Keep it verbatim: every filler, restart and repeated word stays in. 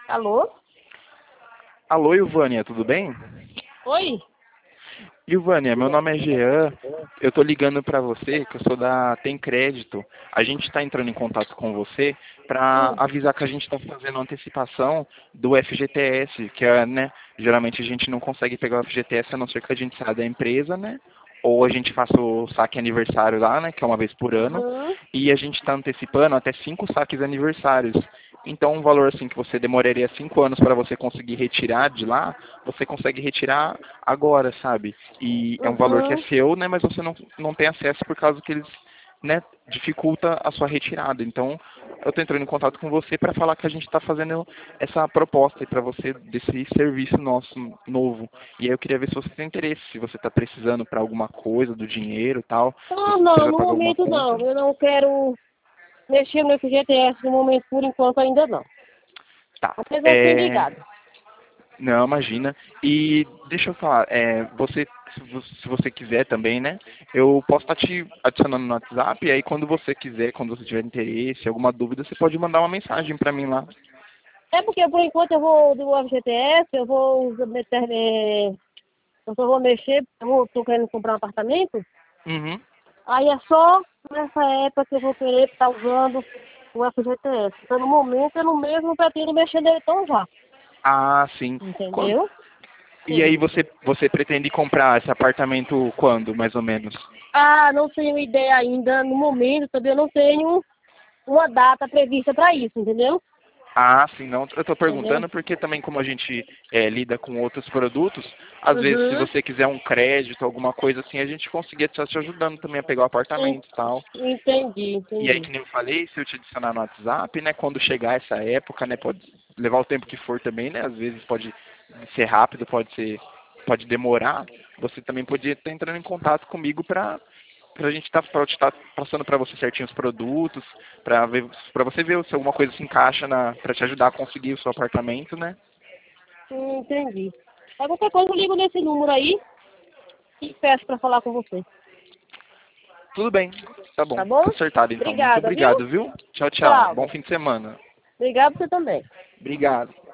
Alô? Alô, Ilvânia, tudo bem? Oi? Ilvânia, meu nome é Jean, eu tô ligando para você, que eu sou da Tem Crédito. A gente está entrando em contato com você para Hum. avisar que a gente está fazendo antecipação do F G T S, que é, né, geralmente a gente não consegue pegar o F G T S a não ser que a gente saia da empresa, né? Ou a gente faça o saque aniversário lá, né, que é uma vez por ano, Uhum. e a gente está antecipando até cinco saques aniversários. Então, um valor assim que você demoraria cinco anos para você conseguir retirar de lá, você consegue retirar agora, sabe? E é um valor que é Uhum. seu, né, mas você não, não tem acesso por causa que eles, né, dificulta a sua retirada. Então, eu estou entrando em contato com você para falar que a gente está fazendo essa proposta para você desse serviço nosso novo. E aí eu queria ver se você tem interesse, se você está precisando para alguma coisa do dinheiro e tal, se Não, você não, precisa no pagar alguma momento conta. não. Eu não quero mexer no F G T S no momento, por enquanto ainda não. Tá. Mas eu fui É, ligado. Não, imagina. E deixa eu falar, é, você, se vo- se você quiser também, né? Eu posso estar te adicionando no WhatsApp, e aí quando você quiser, quando você tiver interesse, alguma dúvida, você pode mandar uma mensagem para mim lá. É porque por enquanto eu vou do F G T S, eu vou meter, é, eu só vou mexer, eu vou, tô querendo comprar um apartamento. Uhum. Aí é só nessa época que eu vou querer estar usando o F G T S. Então no momento eu não mesmo pretendo mexer nele tão já. Ah, sim. Quan- Entendeu? E aí Sim. você, você pretende comprar esse apartamento quando, mais ou menos? Ah, não tenho ideia ainda. No momento também eu não tenho uma data prevista para isso, entendeu? Ah, sim, não. Eu estou Entendeu? perguntando porque também como a gente é, lida com outros produtos, às vezes se Uhum. você quiser um crédito, alguma coisa assim, a gente conseguia estar te ajudando também a pegar o En- apartamento e tal. Entendi, E aí, entendi. que nem eu falei, se eu te adicionar no WhatsApp, né, quando chegar essa época, né, pode levar o tempo que for também, né, às vezes pode ser rápido, pode ser, pode demorar, você também podia estar entrando em contato comigo para para a gente estar tá, estar passando para você certinho os produtos, para ver, para você ver se alguma coisa se encaixa na, para te ajudar a conseguir o seu apartamento, né? Hum, Entendi. Aí qualquer coisa eu ligo nesse número aí e peço para falar com você. Tudo bem, tá bom, Tá tá bom? acertado então. Muito Obrigada, viu? obrigado, viu? Tchau, tchau. Tchau. Bom fim de semana. Obrigado você também. Obrigado.